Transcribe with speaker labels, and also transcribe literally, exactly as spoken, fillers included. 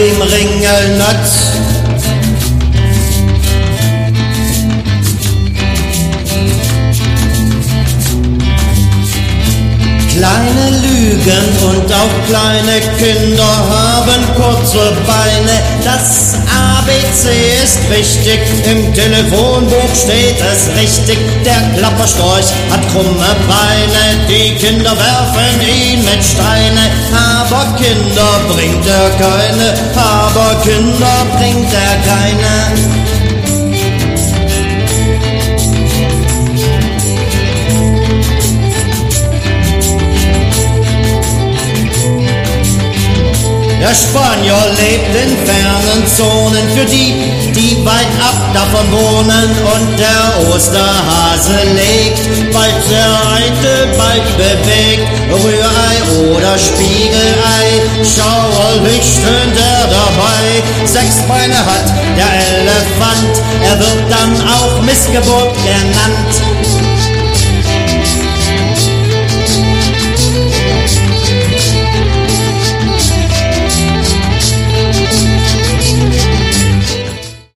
Speaker 1: dem Ringelnatz. Kleine Lügen und auch kleine Kinder haben kurze Beine. Das A B C ist wichtig, im Telefonbuch steht es richtig. Der Klapperstorch hat krumme Beine, die Kinder werfen ihn mit Steine. Aber Kinder bringt er keine, aber Kinder bringt er keine. Der Spanier lebt in fernen Zonen, für die, die weit ab davon wohnen. Und der Osterhase legt bald Seite, bald bewegt, Rührei oder Spiegelei, schauerlich stöhnt er dabei. Sechs Beine hat der Elefant, er wird dann auch Missgeburt genannt.